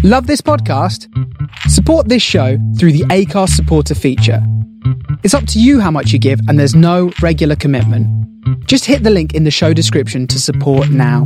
Love this podcast? Support this show through the Acast supporter feature. It's up to you how much you give, and there's no regular commitment. Just hit the link in the show description to support now.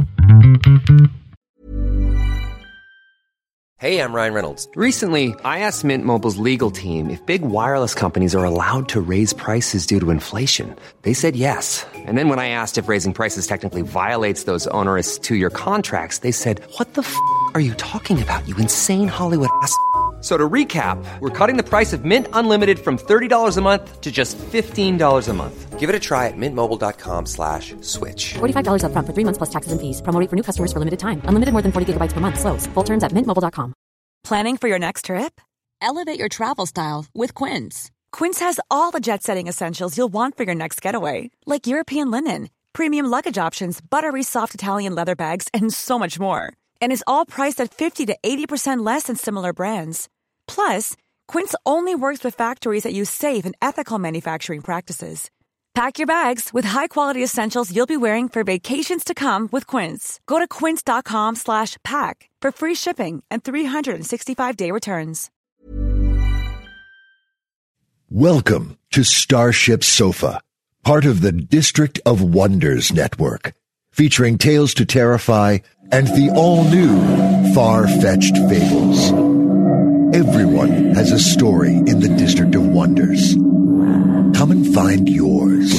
Hey, I'm Ryan Reynolds. Recently, I asked Mint Mobile's legal team if big wireless companies are allowed to raise prices due to inflation. They said yes. And then when I asked if raising prices technically violates those onerous two-year contracts, they said, "What the f*** are you talking about, you insane Hollywood ass?" So to recap, we're cutting the price of Mint Unlimited from $30 a month to just $15 a month. Give it a try at mintmobile.com/switch. $45 up front for 3 months plus taxes and fees. Promo rate for new customers for limited time. Unlimited more than 40 gigabytes per month. Slows full terms at mintmobile.com. Planning for your next trip? Elevate your travel style with Quince. Quince has all the jet-setting essentials you'll want for your next getaway, like European linen, premium luggage options, buttery soft Italian leather bags, and so much more. And is all priced at 50 to 80% less than similar brands. Plus, Quince only works with factories that use safe and ethical manufacturing practices. Pack your bags with high-quality essentials you'll be wearing for vacations to come with Quince. Go to quince.com/pack for free shipping and 365-day returns. Welcome to Starship Sofa, part of the District of Wonders network, featuring Tales to Terrify and the all-new Far-Fetched Fables. Everyone has a story in the District of Wonders. Come and find yours.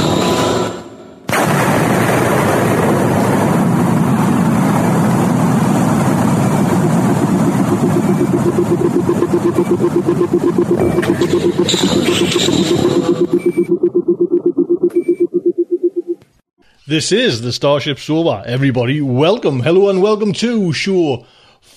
This is the Starship Sofa. Everybody, welcome, hello and welcome to show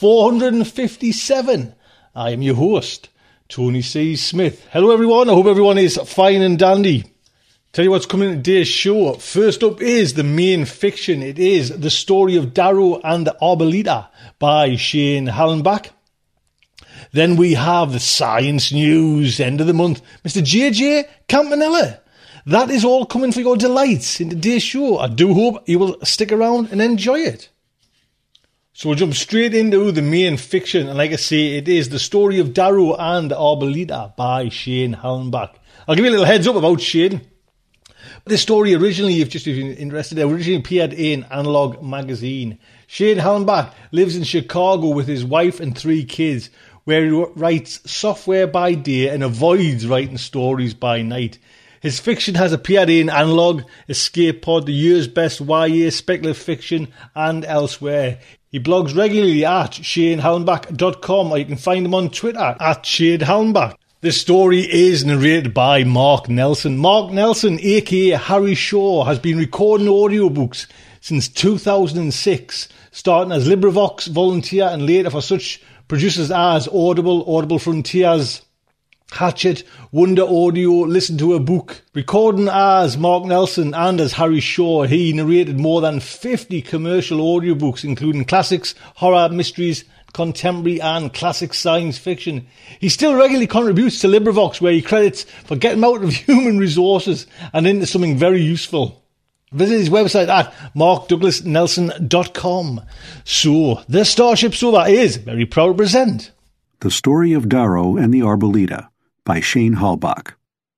457. I am your host, Tony C. Smith. Hello everyone, I hope everyone is fine and dandy. Tell you what's coming in today's show. First up is the main fiction. It is The Story of Darrow and the Arboleda by Shane Hallenbach. Then we have the science news, end of the month. Mr. JJ Campanella. That is all coming for your delights in today's show. I do hope you will stick around and enjoy it. So we'll jump straight into the main fiction. And like I say, it is The Story of Darrow and the Arboleda by Shane Hallenbach. I'll give you a little heads up about Shane. This story originally, if you're interested, originally appeared in Analog magazine. Shane Hallenbach lives in Chicago with his wife and 3 kids, where he writes software by day and avoids writing stories by night. His fiction has appeared in Analog, Escape Pod, The Year's Best YA, Speculative Fiction, and elsewhere. He blogs regularly at ShaneHallenbach.com, or you can find him on Twitter at ShaneHallenbach. This story is narrated by Mark Nelson. Mark Nelson, aka Harry Shaw, has been recording audiobooks since 2006, starting as LibriVox volunteer and later for such producers as Audible, Audible Frontiers, Hatchet, Wonder Audio, Listen to a Book. Recording as Mark Nelson and as Harry Shaw, he narrated more than 50 commercial audiobooks, including classics, horror, mysteries, contemporary and classic science fiction. He still regularly contributes to LibriVox, where he credits for getting out of human resources and into something very useful. Visit his website at markdouglasnelson.com. So, the Starship Sofa is very proud to present The Story of Darrow and the Arboleda by Shane Hallenbach.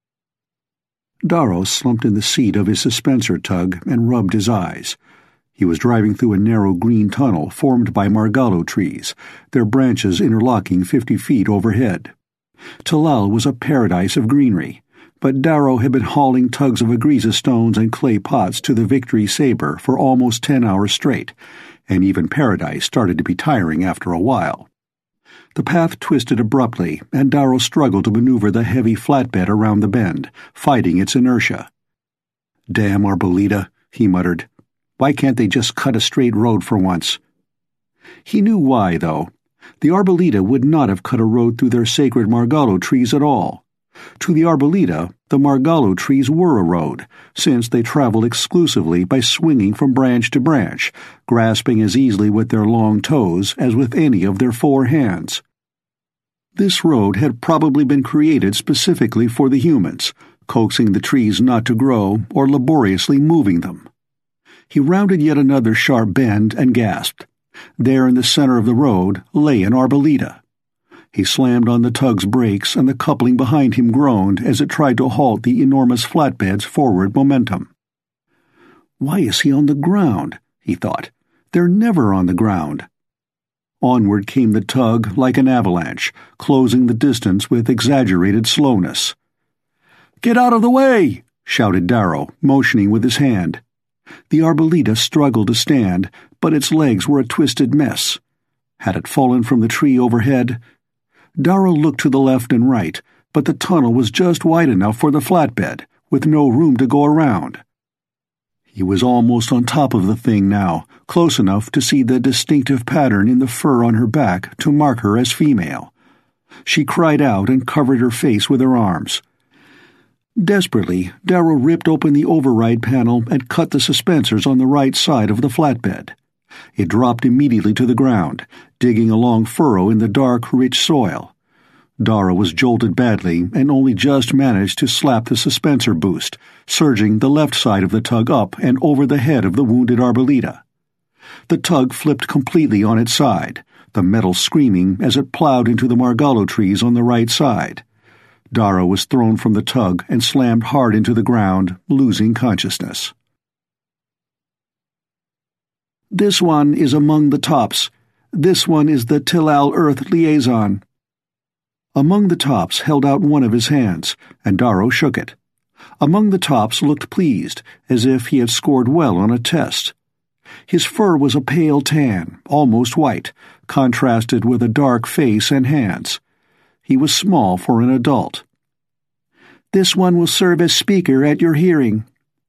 Darrow slumped in the seat of his suspensor tug and rubbed his eyes. He was driving through a narrow green tunnel formed by margallo trees, their branches interlocking 50 feet overhead. Talal was a paradise of greenery, but Darrow had been hauling tugs of agriza stones and clay pots to the Victory Sabre for almost 10 hours straight, and even paradise started to be tiring after a while. The path twisted abruptly, and Darrow struggled to maneuver the heavy flatbed around the bend, fighting its inertia. "Damn Arboleda," he muttered. "Why can't they just cut a straight road for once?" He knew why, though. The Arboleda would not have cut a road through their sacred margallo trees at all. To the Arboleda, the margallo trees were a road, since they traveled exclusively by swinging from branch to branch, grasping as easily with their long toes as with any of their 4 hands. This road had probably been created specifically for the humans, coaxing the trees not to grow or laboriously moving them. He rounded yet another sharp bend and gasped. There in the center of the road lay an arboleta. He slammed on the tug's brakes, and the coupling behind him groaned as it tried to halt the enormous flatbed's forward momentum. "Why is he on the ground?" he thought. "They're never on the ground." Onward came the tug like an avalanche, closing the distance with exaggerated slowness. "Get out of the way!" shouted Darrow, motioning with his hand. The arboleta struggled to stand, but its legs were a twisted mess. Had it fallen from the tree overhead? Darrow looked to the left and right, but the tunnel was just wide enough for the flatbed, with no room to go around. He was almost on top of the thing now, close enough to see the distinctive pattern in the fur on her back to mark her as female. She cried out and covered her face with her arms. Desperately, Darrow ripped open the override panel and cut the suspensors on the right side of the flatbed. It dropped immediately to the ground, digging a long furrow in the dark, rich soil. Darrow was jolted badly and only just managed to slap the suspensor boost, surging the left side of the tug up and over the head of the wounded arboleta. The tug flipped completely on its side, the metal screaming as it plowed into the margallo trees on the right side. Darrow was thrown from the tug and slammed hard into the ground, losing consciousness. "This one is among the tops. This one is the Tillal Earth liaison." Among the Tops held out one of his hands, and Darrow shook it. Among the Tops looked pleased, as if he had scored well on a test. His fur was a pale tan, almost white, contrasted with a dark face and hands. He was small for an adult. "This one will serve as speaker at your hearing."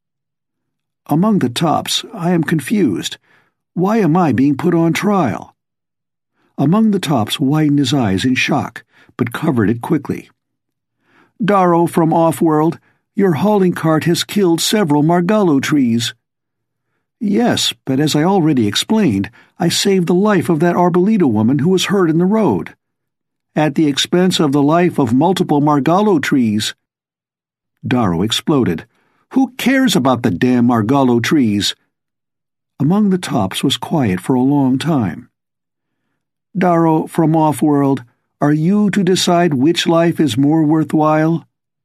"Among the Tops, I am confused. Why am I being put on trial?" Among the Tops widened his eyes in shock, but covered it quickly. "Darrow from Off-World, your hauling cart has killed several margallo trees." "Yes, but as I already explained, I saved the life of that arboleta woman who was hurt in the road." "At the expense of the life of multiple margallo trees." Darrow exploded. "Who cares about the damn margallo trees?" Among the Tops was quiet for a long time. "Darrow from Off-World, are you to decide which life is more worthwhile?"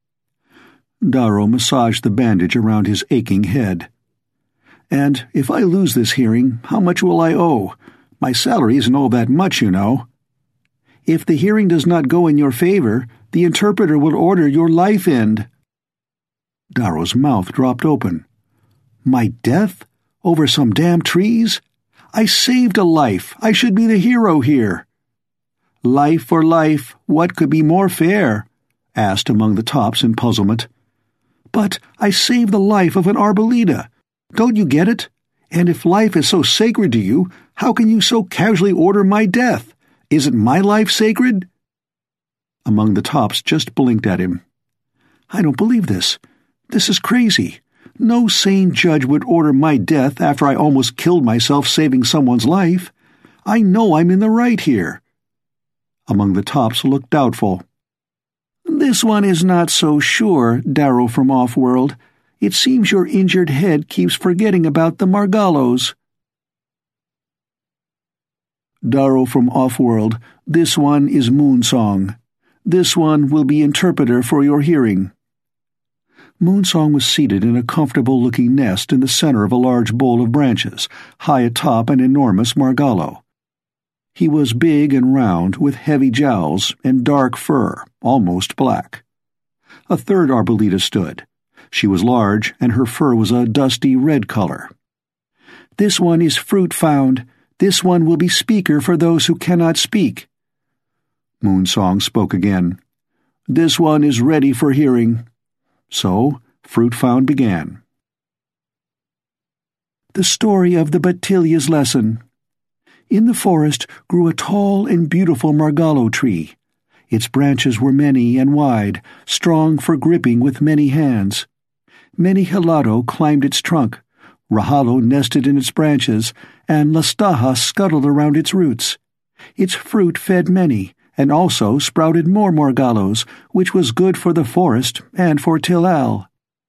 Darrow massaged the bandage around his aching head. "And if I lose this hearing, how much will I owe? My salary isn't all that much, you know." "If the hearing does not go in your favor, the interpreter will order your life end." Darrow's mouth dropped open. "My death? Over some damn trees? I saved a life. I should be the hero here." "Life for life, what could be more fair?" asked Among the Tops in puzzlement. "But I saved the life of an arboleta. Don't you get it? And if life is so sacred to you, how can you so casually order my death? Isn't my life sacred?" Among the Tops just blinked at him. "I don't believe this. This is crazy. No sane judge would order my death after I almost killed myself saving someone's life. I know I'm in the right here." Among the Tops looked doubtful. "This one is not so sure, Darrow from Off-World. It seems your injured head keeps forgetting about the margallos." "Darrow from Off-World, this one is Moonsong. This one will be interpreter for your hearing." Moonsong was seated in a comfortable-looking nest in the center of a large bowl of branches, high atop an enormous margallo. He was big and round, with heavy jowls and dark fur, almost black. A third arboleta stood. She was large, and her fur was a dusty red color. "This one is Fruit Found. This one will be speaker for those who cannot speak." Moonsong spoke again. "This one is ready for hearing." So, Fruit Found began. The story of the Batilia's lesson. In the forest grew a tall and beautiful margallo tree. Its branches were many and wide, strong for gripping with many hands. Many Helado climbed its trunk, Rahalo nested in its branches, and Lastaha scuttled around its roots. Its fruit fed many, and also sprouted more margallos, which was good for the forest and for Tillal.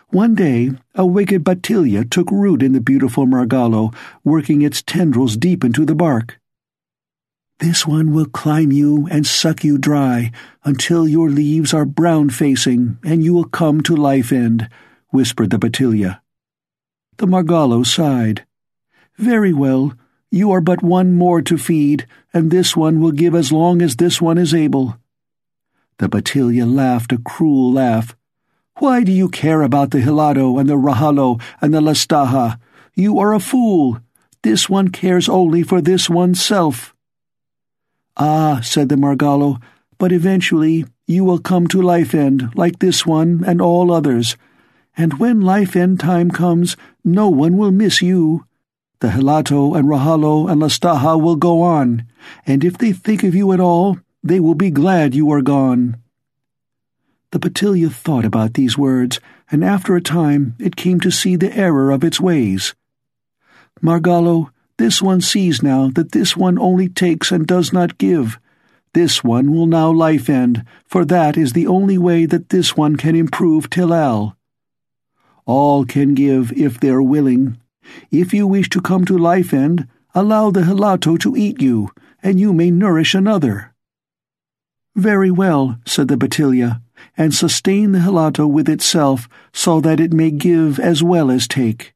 One day, a wicked bacteria took root in the beautiful margallo, working its tendrils deep into the bark. "This one will climb you and suck you dry until your leaves are brown-facing and you will come to life-end," whispered the bacteria. The margallo sighed. "Very well, you are but one more to feed, and this one will give as long as this one is able." The bacteria laughed a cruel laugh. "Why do you care about the Hilado and the Rahalo and the Lastaha? You are a fool. This one cares only for this one's self." "Ah," said the margallo, "but eventually you will come to life-end like this one and all others, and when life-end time comes, no one will miss you. The Hilato and Rahalo and Lastaha will go on, and if they think of you at all, they will be glad you are gone." The bacteria thought about these words, and after a time it came to see the error of its ways. "Margallo, this one sees now that this one only takes and does not give. This one will now life-end, for that is the only way that this one can improve Tilal. All can give if they are willing. If you wish to come to life-end, allow the Hilato to eat you, and you may nourish another." "Very well," said the bacteria, "and sustain the Hilato with itself so that it may give as well as take."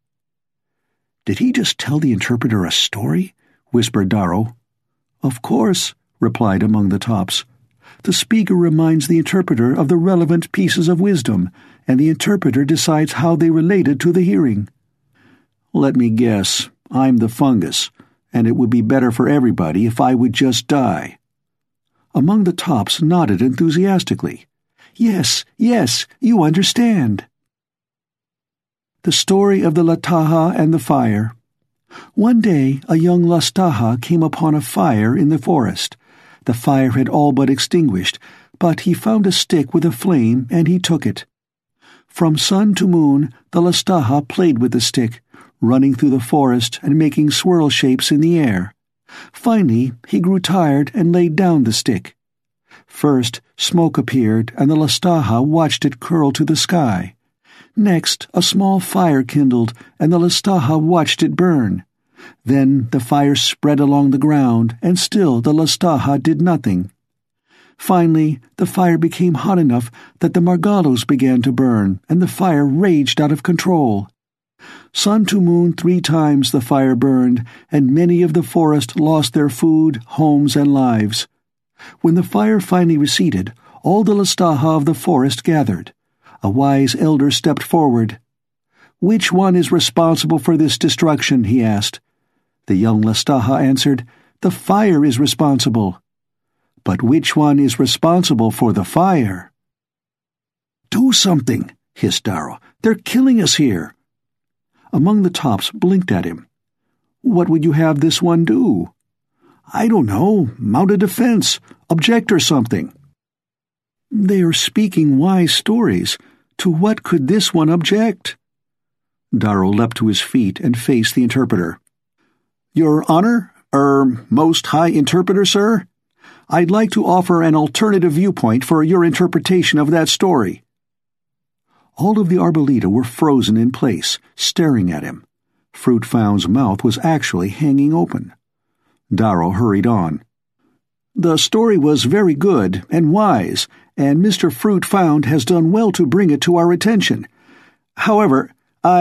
"Did he just tell the interpreter a story?" whispered Darrow. "Of course," replied Among the Tops. "The speaker reminds the interpreter of the relevant pieces of wisdom, and the interpreter decides how they related to the hearing." "Let me guess, I'm the fungus, and it would be better for everybody if I would just die." Among the Tops nodded enthusiastically. "Yes, yes, you understand." The Story of the Lataha and the Fire. One day a young Lastaha came upon a fire in the forest. The fire had all but extinguished, but he found a stick with a flame and he took it. From sun to moon the Lastaha played with the stick, running through the forest and making swirl shapes in the air. Finally he grew tired and laid down the stick. First smoke appeared and the Lastaha watched it curl to the sky. Next a small fire kindled and the Lastaha watched it burn. Then the fire spread along the ground and still the Lastaha did nothing. Finally the fire became hot enough that the margallos began to burn and the fire raged out of control. Sun to moon 3 times the fire burned, and many of the forest lost their food, homes, and lives. When the fire finally receded, all the Lastaha of the forest gathered. A wise elder stepped forward. "Which one is responsible for this destruction?" he asked. The young Lastaha answered, "The fire is responsible." "But which one is responsible for the fire?" "Do something," hissed Darrow. "They're killing us here." Among the Tops blinked at him. "What would you have this one do?" "I don't know. Mount a defense. Object or something." "They are speaking wise stories. To what could this one object?" Darrow leapt to his feet and faced the interpreter. "Your Honor, Most High Interpreter, sir? I'd like to offer an alternative viewpoint for your interpretation of that story." All of the Arboleda were frozen in place, staring at him. Fruit Found's mouth was actually hanging open. Darrow hurried on. "The story was very good and wise, and Mr. Fruit Found has done well to bring it to our attention. However,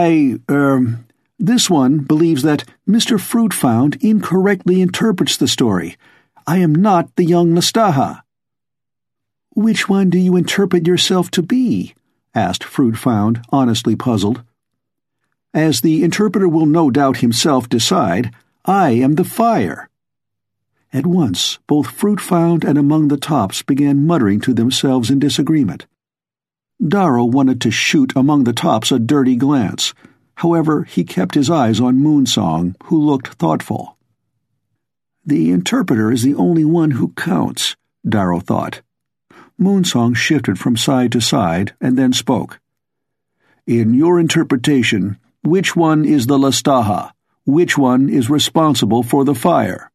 this one believes that Mr. Fruit Found incorrectly interprets the story. I am not the young Lastaha." "Which one do you interpret yourself to be?" asked Fruit Found, honestly puzzled. "As the interpreter will no doubt himself decide, I am the fire." At once, both Fruit Found and Among the Tops began muttering to themselves in disagreement. Darrow wanted to shoot Among the Tops a dirty glance. However, he kept his eyes on Moonsong, who looked thoughtful. "The interpreter is the only one who counts," Darrow thought. Moonsong shifted from side to side and then spoke. "In your interpretation, which one is the Lastaha? Which one is responsible for the fire?"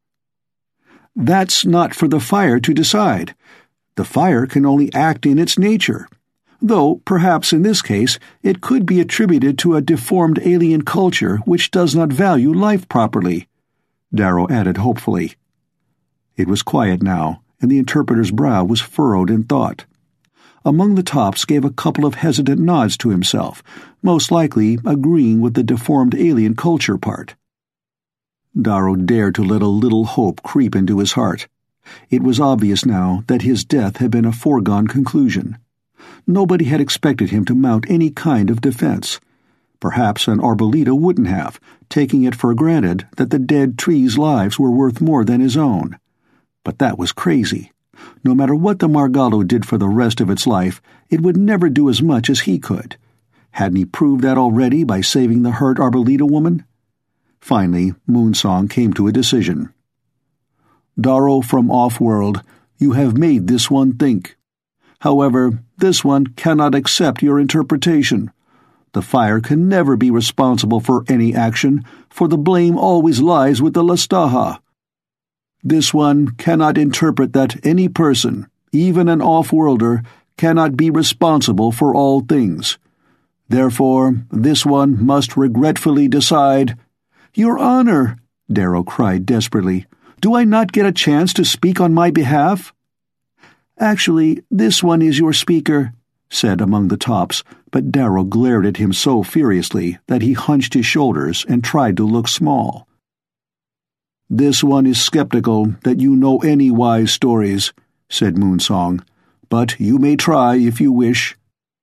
"That's not for the fire to decide. The fire can only act in its nature. though perhaps in this case it could be attributed to a deformed alien culture which does not value life properly, Darrow added hopefully. It was quiet now, and the interpreter's brow was furrowed in thought. Among the tops gave a couple of hesitant nods to himself, most likely agreeing with the deformed alien culture part. Darrow dared to let a little hope creep into his heart. It was obvious now that his death had been a foregone conclusion. Nobody had expected him to mount any kind of defense. Perhaps an Arboleda wouldn't have, taking it for granted that the dead trees' lives were worth more than his own. But that was crazy. No matter what the Margallo did for the rest of its life, it would never do as much as he could. Hadn't he proved that already by saving the hurt Arboleda woman? Finally, Moonsong came to a decision. Darrow from Off-World, you have made this one think. However, this one cannot accept your interpretation. The fire can never be responsible for any action, for the blame always lies with the L'staha. This one cannot interpret that any person, even an off-worlder, cannot be responsible for all things. Therefore, this one must regretfully decide. Your Honor, Darrow cried desperately, do I not get a chance to speak on my behalf? Actually, this one is your speaker, said Among the Tops, but Darrow glared at him so furiously that he hunched his shoulders and tried to look small. This one is skeptical that you know any wise stories, said Moonsong, but you may try if you wish.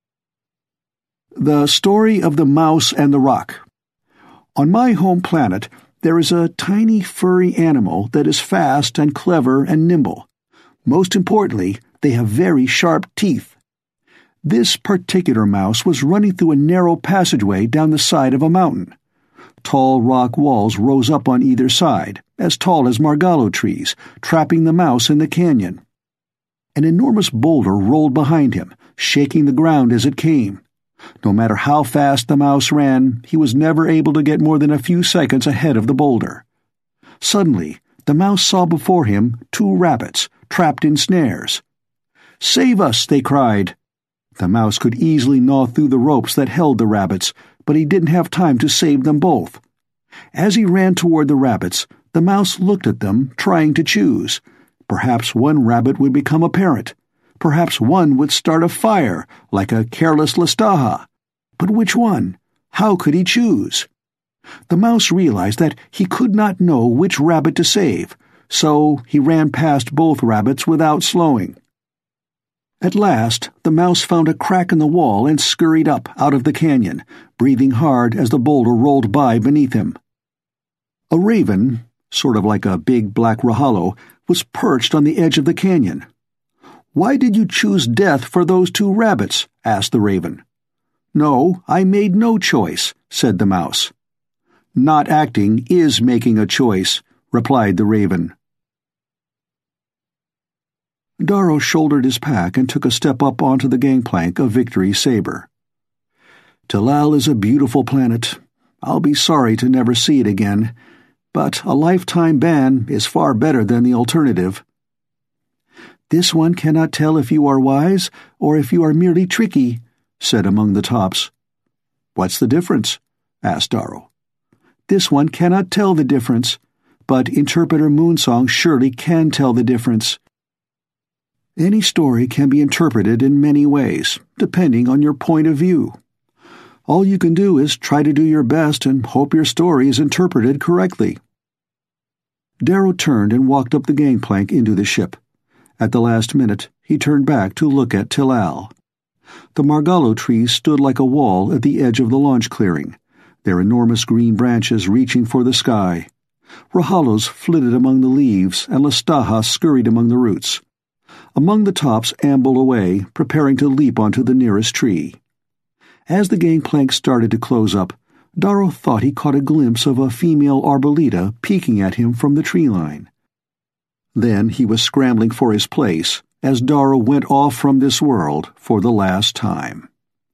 The Story of the Mouse and the Rock. On my home planet, there is a tiny furry animal that is fast and clever and nimble. Most importantly, they have very sharp teeth. This particular mouse was running through a narrow passageway down the side of a mountain. Tall rock walls rose up on either side, as tall as Margallo trees, trapping the mouse in the canyon. An enormous boulder rolled behind him, shaking the ground as it came. No matter how fast the mouse ran, he was never able to get more than a few seconds ahead of the boulder. Suddenly, the mouse saw before him 2 rabbits, trapped in snares. "Save us!" they cried. The mouse could easily gnaw through the ropes that held the rabbits, but he didn't have time to save them both. As he ran toward the rabbits, the mouse looked at them, trying to choose. Perhaps one rabbit would become a parrot. Perhaps one would start a fire, like a careless L'staha. But which one? How could he choose? The mouse realized that he could not know which rabbit to save, so he ran past both rabbits without slowing. At last, the mouse found a crack in the wall and scurried up out of the canyon, breathing hard as the boulder rolled by beneath him. A raven, sort of like a big black rajalo, was perched on the edge of the canyon. "Why did you choose death for those 2 rabbits?" asked the raven. "No, I made no choice," said the mouse. "Not acting is making a choice," replied the raven. Darrow shouldered his pack and took a step up onto the gangplank of Victory Saber. Talal is a beautiful planet. I'll be sorry to never see it again, but a lifetime ban is far better than the alternative. This one cannot tell if you are wise or if you are merely tricky, said Among the Tops. What's the difference? Asked Darrow. This one cannot tell the difference, but Interpreter Moonsong surely can tell the difference. Any story can be interpreted in many ways, depending on your point of view. All you can do is try to do your best and hope your story is interpreted correctly. Darrow turned and walked up the gangplank into the ship. At the last minute, he turned back to look at Talal. The Margallo trees stood like a wall at the edge of the launch clearing, their enormous green branches reaching for the sky. Rahalos flitted among the leaves, and L'staha scurried among the roots. Among the Tops ambled away, preparing to leap onto the nearest tree. As the gangplank started to close up, Darrow thought he caught a glimpse of a female Arboleda peeking at him from the tree line. Then he was scrambling for his place as Darrow went off from this world for the last time.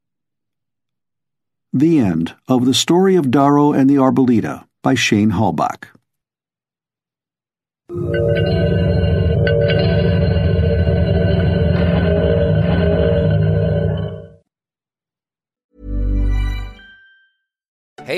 The End of The Story of Darrow and the Arboleda by Shane Halbach.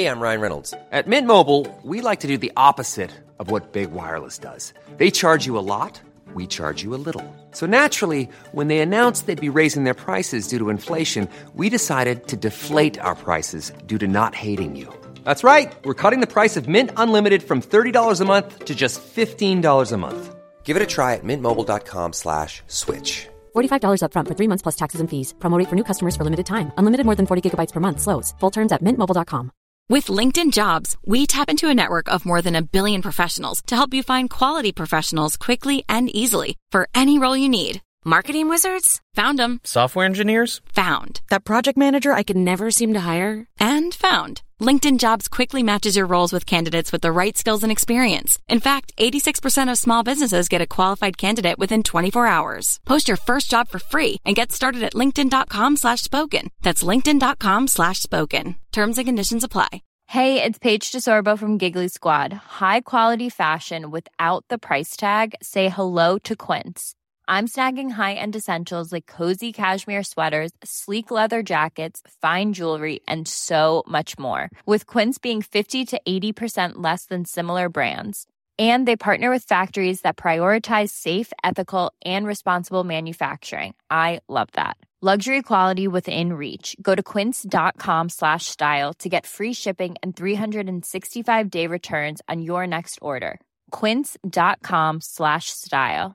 Hey, I'm Ryan Reynolds. At Mint Mobile, we like to do the opposite of what Big Wireless does. They charge you a lot, we charge you a little. So naturally, when they announced they'd be raising their prices due to inflation, we decided to deflate our prices due to not hating you. That's right. We're cutting the price of Mint Unlimited from $30 a month to just $15 a month. Give it a try at mintmobile.com/switch. $45 up front for 3 months plus taxes and fees. Promo rate for new customers for limited time. Unlimited more than 40 gigabytes per month. Slows full terms at mintmobile.com. With LinkedIn Jobs, we tap into a network of more than 1 billion professionals to help you find quality professionals quickly and easily for any role you need. Marketing wizards? Found them. Software engineers? Found. That project manager I could never seem to hire? And found. LinkedIn Jobs quickly matches your roles with candidates with the right skills and experience. In fact, 86% of small businesses get a qualified candidate within 24 hours. Post your first job for free and get started at linkedin.com/spoken. That's linkedin.com/spoken. Terms and conditions apply. Hey, it's Paige DeSorbo from Giggly Squad. High quality fashion without the price tag. Say hello to Quince. I'm snagging high-end essentials like cozy cashmere sweaters, sleek leather jackets, fine jewelry, and so much more. With Quince being 50 to 80% less than similar brands. And they partner with factories that prioritize safe, ethical, and responsible manufacturing. I love that. Luxury quality within reach. Go to quince.com/style to get free shipping and 365-day returns on your next order. Quince.com/style.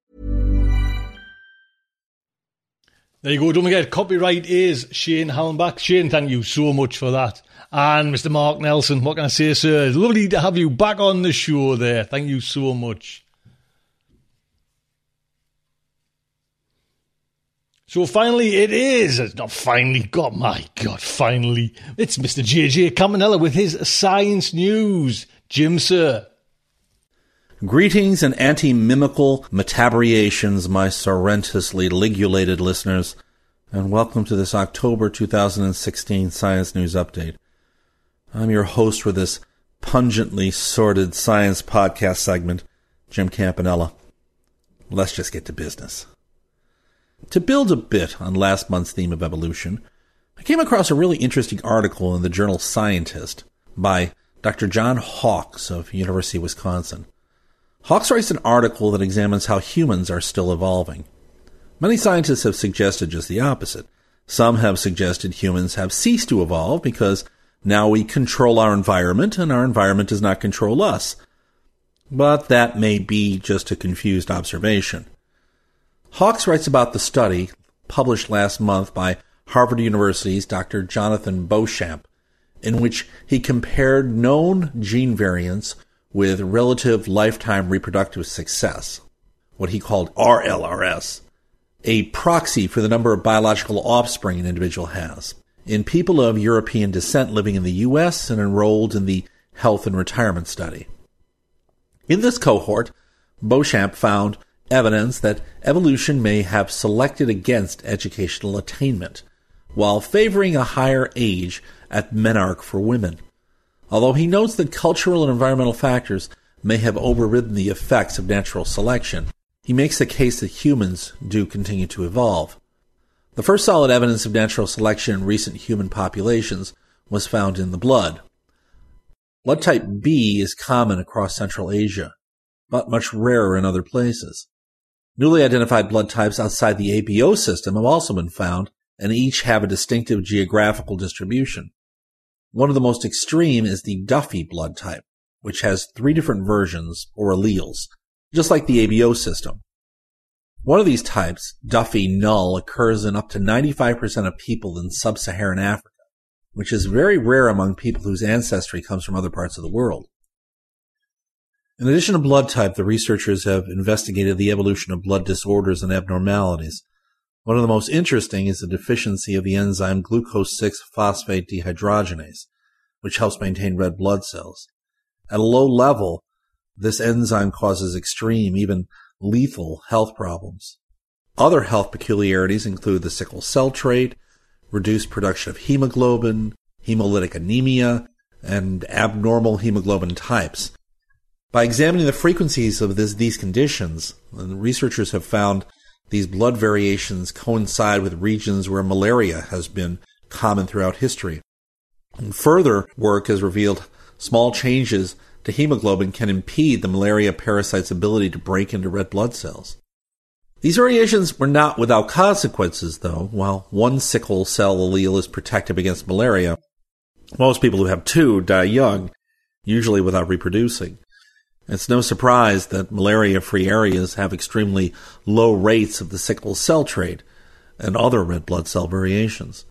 There you go. Don't forget, copyright is Shane Hallenbach. Shane, thank you so much for that. And Mr. Mark Nelson, what can I say, sir? It's lovely to have you back on the show there. Thank you so much. So finally, it's not finally, God, my God, finally. It's Mr. JJ Campanella with his science news. Jim, sir. Greetings and anti-mimical metabriations, my sorrentously ligulated listeners, and welcome to this October 2016 Science News Update. I'm your host for this pungently sordid science podcast segment, Jim Campanella. Let's just get to business. To build a bit on last month's theme of evolution, I came across a really interesting article in the journal Scientist by Dr. John Hawks of University of Wisconsin. Hawks writes an article that examines how humans are still evolving. Many scientists have suggested just the opposite. Some have suggested humans have ceased to evolve because now we control our environment and our environment does not control us. But that may be just a confused observation. Hawks writes about the study published last month by Harvard University's Dr. Jonathan Beauchamp, in which he compared known gene variants with relative lifetime reproductive success, what he called RLRS, a proxy for the number of biological offspring an individual has, in people of European descent living in the U.S. and enrolled in the Health and Retirement Study. In this cohort, Beauchamp found evidence that evolution may have selected against educational attainment, while favoring a higher age at menarche for women. Although he notes that cultural and environmental factors may have overridden the effects of natural selection, he makes the case that humans do continue to evolve. The first solid evidence of natural selection in recent human populations was found in the blood. Blood type B is common across Central Asia, but much rarer in other places. Newly identified blood types outside the ABO system have also been found, and each have a distinctive geographical distribution. One of the most extreme is the Duffy blood type, which has 3 different versions or alleles, just like the ABO system. One of these types, Duffy null, occurs in up to 95% of people in sub-Saharan Africa, which is very rare among people whose ancestry comes from other parts of the world. In addition to blood type, the researchers have investigated the evolution of blood disorders and abnormalities. One of the most interesting is the deficiency of the enzyme glucose-6-phosphate dehydrogenase, which helps maintain red blood cells. At a low level, this enzyme causes extreme, even lethal health problems. Other health peculiarities include the sickle cell trait, reduced production of hemoglobin, hemolytic anemia, and abnormal hemoglobin types. By examining the frequencies of these conditions, researchers have found these blood variations coincide with regions where malaria has been common throughout history. And further work has revealed small changes to hemoglobin can impede the malaria parasite's ability to break into red blood cells. These variations were not without consequences, though. While one sickle cell allele is protective against malaria, most people who have two die young, usually without reproducing. It's no surprise that malaria-free areas have extremely low rates of the sickle cell trait and other red blood cell variations.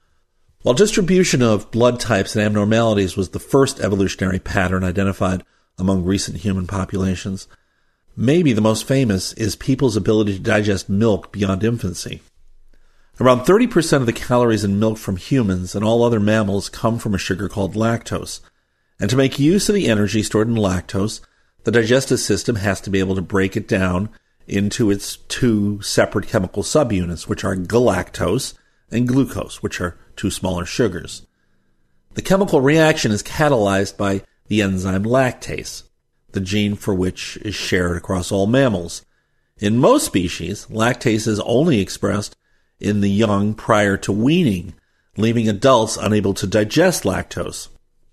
While distribution of blood types and abnormalities was the first evolutionary pattern identified among recent human populations, maybe the most famous is people's ability to digest milk beyond infancy. Around 30% of the calories in milk from humans and all other mammals come from a sugar called lactose. And to make use of the energy stored in lactose, the digestive system has to be able to break it down into its two separate chemical subunits, which are galactose and glucose, which are two smaller sugars. The chemical reaction is catalyzed by the enzyme lactase, the gene for which is shared across all mammals. In most species, lactase is only expressed in the young prior to weaning, leaving adults unable to digest lactose.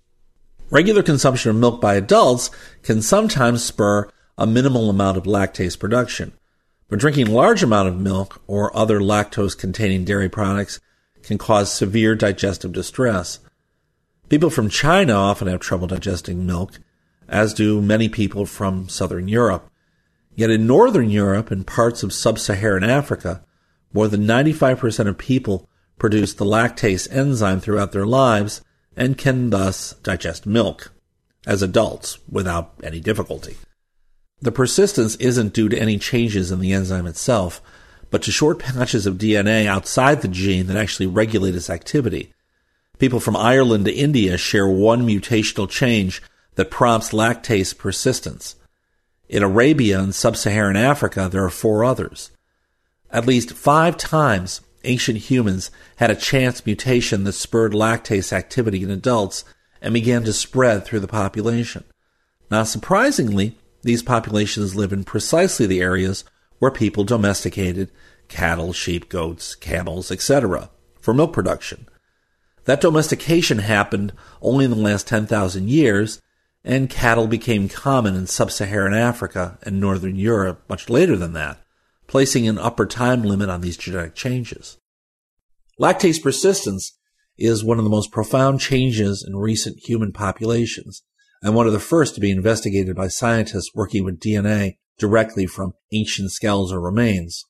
Regular consumption of milk by adults can sometimes spur a minimal amount of lactase production, but drinking large amount of milk or other lactose-containing dairy products can cause severe digestive distress. People from China often have trouble digesting milk, as do many people from southern Europe. Yet in northern Europe and parts of sub-Saharan Africa, more than 95% of people produce the lactase enzyme throughout their lives and can thus digest milk as adults without any difficulty. The persistence isn't due to any changes in the enzyme itself, but to short patches of DNA outside the gene that actually regulate its activity. People from Ireland to India share one mutational change that prompts lactase persistence. In Arabia and sub-Saharan Africa, there are 4 others. At least 5 times, ancient humans had a chance mutation that spurred lactase activity in adults and began to spread through the population. Not surprisingly, these populations live in precisely the areas where people domesticated cattle, sheep, goats, camels, etc. for milk production. That domestication happened only in the last 10,000 years, and cattle became common in sub-Saharan Africa and northern Europe much later than that, placing an upper time limit on these genetic changes. Lactase persistence is one of the most profound changes in recent human populations, and one of the first to be investigated by scientists working with DNA directly from ancient skeletal remains.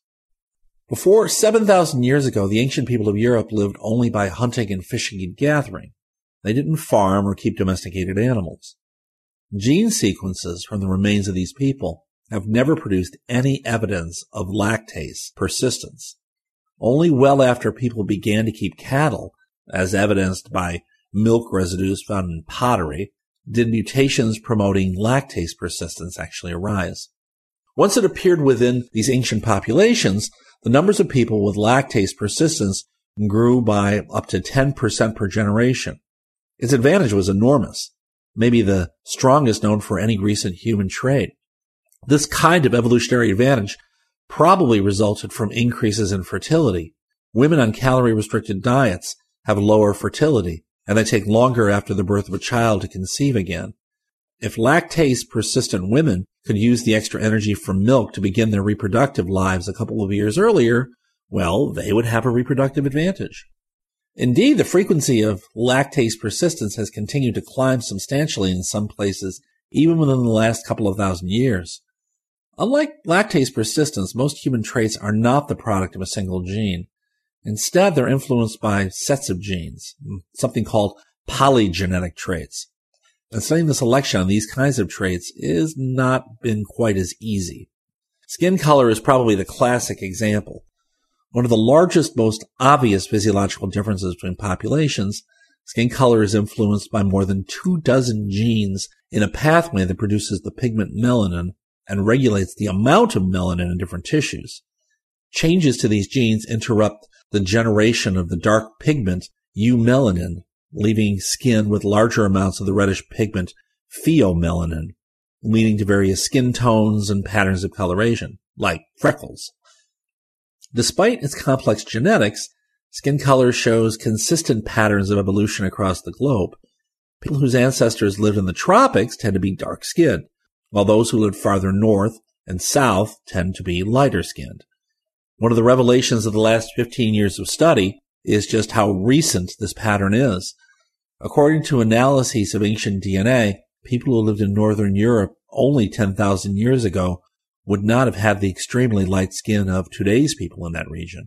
Before 7,000 years ago, the ancient people of Europe lived only by hunting and fishing and gathering. They didn't farm or keep domesticated animals. Gene sequences from the remains of these people have never produced any evidence of lactase persistence. Only well after people began to keep cattle, as evidenced by milk residues found in pottery, did mutations promoting lactase persistence actually arise. Once it appeared within these ancient populations, the numbers of people with lactase persistence grew by up to 10% per generation. Its advantage was enormous, maybe the strongest known for any recent human trait. This kind of evolutionary advantage probably resulted from increases in fertility. Women on calorie-restricted diets have lower fertility, and they take longer after the birth of a child to conceive again. If lactase-persistent women could use the extra energy from milk to begin their reproductive lives a couple of years earlier, well, they would have a reproductive advantage. Indeed, the frequency of lactase persistence has continued to climb substantially in some places, even within the last couple of thousand years. Unlike lactase persistence, most human traits are not the product of a single gene. Instead, they're influenced by sets of genes, something called polygenetic traits. And studying the selection on these kinds of traits has not been quite as easy. Skin color is probably the classic example. One of the largest, most obvious physiological differences between populations, skin color is influenced by more than 24 genes in a pathway that produces the pigment melanin and regulates the amount of melanin in different tissues. Changes to these genes interrupt the generation of the dark pigment eumelanin, leaving skin with larger amounts of the reddish pigment pheomelanin, leading to various skin tones and patterns of coloration, like freckles. Despite its complex genetics, Skin color shows consistent patterns of evolution across the globe. People whose ancestors lived in the tropics tend to be dark-skinned, while those who lived farther north and south tend to be lighter-skinned. One of the revelations of the last 15 years of study is just how recent this pattern is. According to analyses of ancient DNA, people who lived in northern Europe only 10,000 years ago would not have had the extremely light skin of today's people in that region.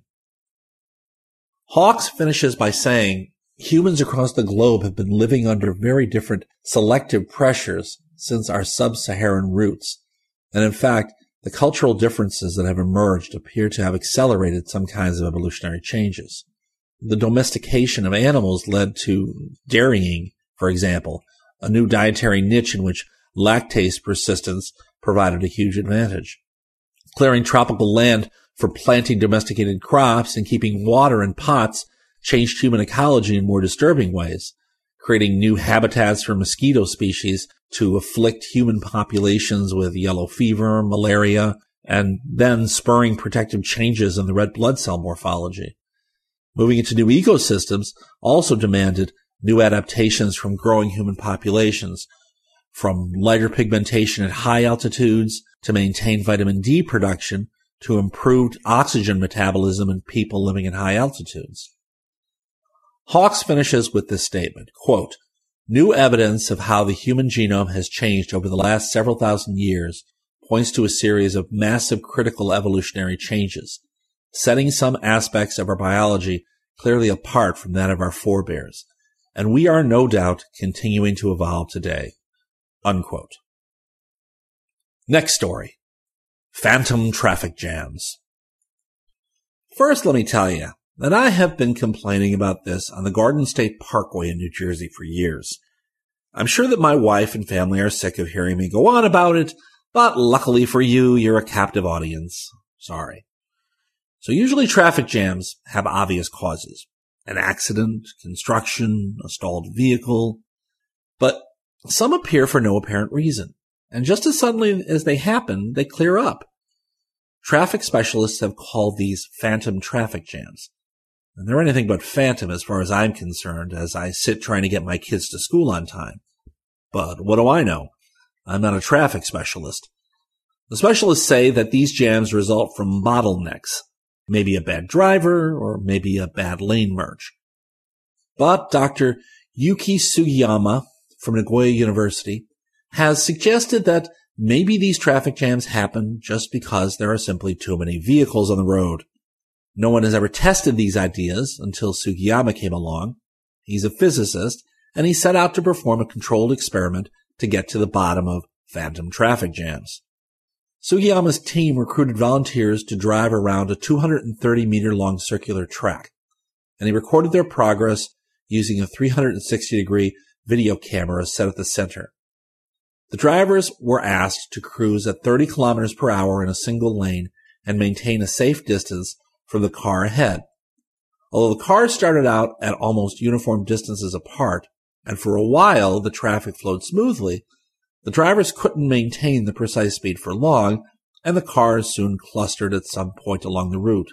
Hawkes finishes by saying, humans across the globe have been living under very different selective pressures since our sub-Saharan roots, and in fact, the cultural differences that have emerged appear to have accelerated some kinds of evolutionary changes. The domestication of animals led to dairying, for example, a new dietary niche in which lactase persistence provided a huge advantage. Clearing tropical land for planting domesticated crops and keeping water in pots changed human ecology in more disturbing ways, creating new habitats for mosquito species to afflict human populations with yellow fever, malaria, and then spurring protective changes in the red blood cell morphology. Moving into new ecosystems also demanded new adaptations from growing human populations, from lighter pigmentation at high altitudes to maintain vitamin D production to improved oxygen metabolism in people living at high altitudes. Hawkes finishes with this statement, quote, "New evidence of how the human genome has changed over the last several thousand years points to a series of massive critical evolutionary changes, setting some aspects of our biology clearly apart from that of our forebears, and we are no doubt continuing to evolve today." Unquote. Next story. Phantom traffic jams. First, let me tell you that I have been complaining about this on the Garden State Parkway in New Jersey for years. I'm sure that my wife and family are sick of hearing me go on about it, but luckily for you, you're a captive audience. Sorry. So usually traffic jams have obvious causes. An accident, construction, a stalled vehicle. But some appear for no apparent reason. And just as suddenly as they happen, they clear up. Traffic specialists have called these phantom traffic jams. And they're anything but phantom as far as I'm concerned, as I sit trying to get my kids to school on time. But what do I know? I'm not a traffic specialist. The specialists say that these jams result from bottlenecks. Maybe a bad driver, or maybe a bad lane merge. But Dr. Yuki Sugiyama from Nagoya University has suggested that maybe these traffic jams happen just because there are simply too many vehicles on the road. No one has ever tested these ideas until Sugiyama came along. He's a physicist, and he set out to perform a controlled experiment to get to the bottom of phantom traffic jams. Sugiyama's team recruited volunteers to drive around a 230-meter-long circular track, and he recorded their progress using a 360-degree video camera set at the center. The drivers were asked to cruise at 30 kilometers per hour in a single lane and maintain a safe distance from the car ahead. Although the cars started out at almost uniform distances apart, and for a while the traffic flowed smoothly, the drivers couldn't maintain the precise speed for long, and the cars soon clustered at some point along the route.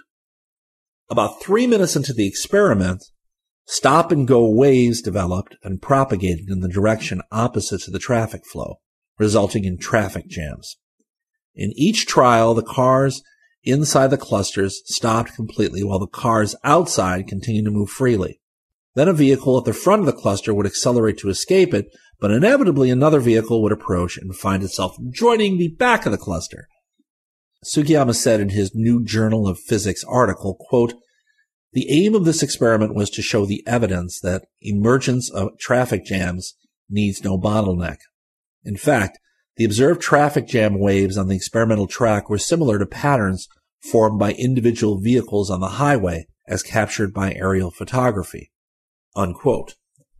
About 3 minutes into the experiment, stop-and-go waves developed and propagated in the direction opposite to the traffic flow, resulting in traffic jams. In each trial, the cars inside the clusters stopped completely while the cars outside continued to move freely. Then a vehicle at the front of the cluster would accelerate to escape it, but inevitably another vehicle would approach and find itself joining the back of the cluster. Sugiyama said in his New Journal of Physics article, quote, "The aim of this experiment was to show the evidence that emergence of traffic jams needs no bottleneck. In fact, the observed traffic jam waves on the experimental track were similar to patterns formed by individual vehicles on the highway as captured by aerial photography." Unquote.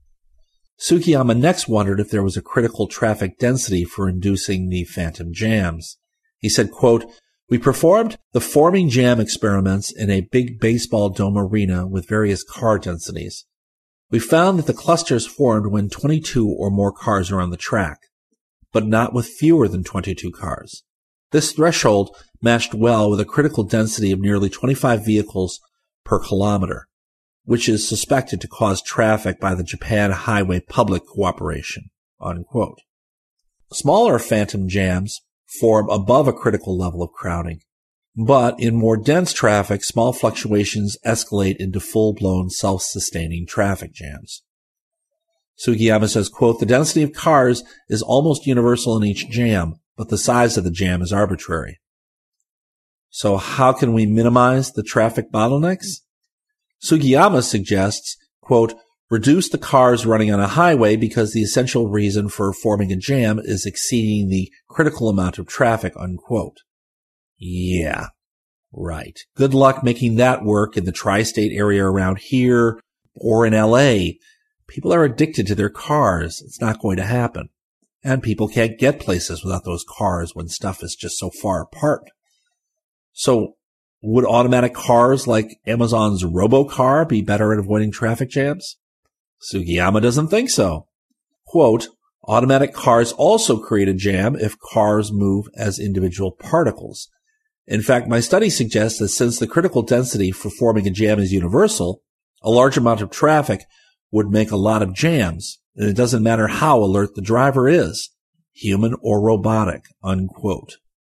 Sugiyama next wondered if there was a critical traffic density for inducing the phantom jams. He said, quote, "We performed the forming jam experiments in a big baseball dome arena with various car densities. We found that the clusters formed when 22 or more cars are on the track, but not with fewer than 22 cars. This threshold matched well with a critical density of nearly 25 vehicles per kilometer. which is suspected to cause traffic by the Japan Highway Public Cooperation, unquote. Smaller phantom jams form above a critical level of crowding, but in more dense traffic, small fluctuations escalate into full-blown self-sustaining traffic jams. Sugiyama says, quote, the density of cars is almost universal in each jam, but the size of the jam is arbitrary. So how can we minimize the traffic bottlenecks? Sugiyama suggests, quote, reduce the cars running on a highway because the essential reason for forming a jam is exceeding the critical amount of traffic, unquote. Yeah, right. Good luck making that work in the tri-state area around here or in LA. People are addicted to their cars. It's not going to happen. And people can't get places without those cars when stuff is just so far apart. So would automatic cars like Amazon's Robocar be better at avoiding traffic jams? Sugiyama doesn't think so. Quote, automatic cars also create a jam if cars move as individual particles. In fact, my study suggests that since the critical density for forming a jam is universal, a large amount of traffic would make a lot of jams, and it doesn't matter how alert the driver is, human or robotic, unquote.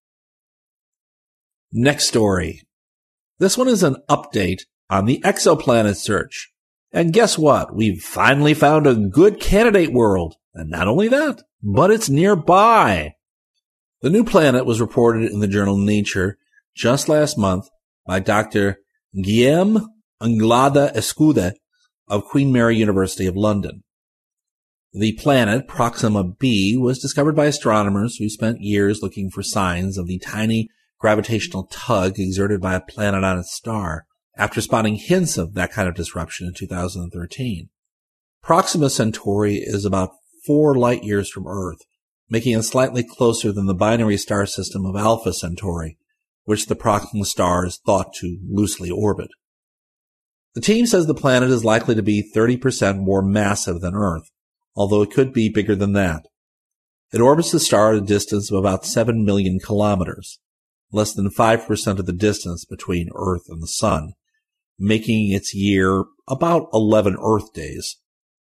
Next story. This one is an update on the exoplanet search. And guess what? We've finally found a good candidate world. And not only that, but it's nearby. The new planet was reported in the journal Nature just last month by Dr. Guillaume Anglada-Escude of Queen Mary University of London. The planet, Proxima b, was discovered by astronomers who spent years looking for signs of the tiny gravitational tug exerted by a planet on its star, after spotting hints of that kind of disruption in 2013. Proxima Centauri is about 4 light-years from Earth, making it slightly closer than the binary star system of Alpha Centauri, which the Proxima star is thought to loosely orbit. The team says the planet is likely to be 30% more massive than Earth, although it could be bigger than that. It orbits the star at a distance of about 7 million kilometers, less than 5% of the distance between Earth and the Sun, making its year about 11 Earth days.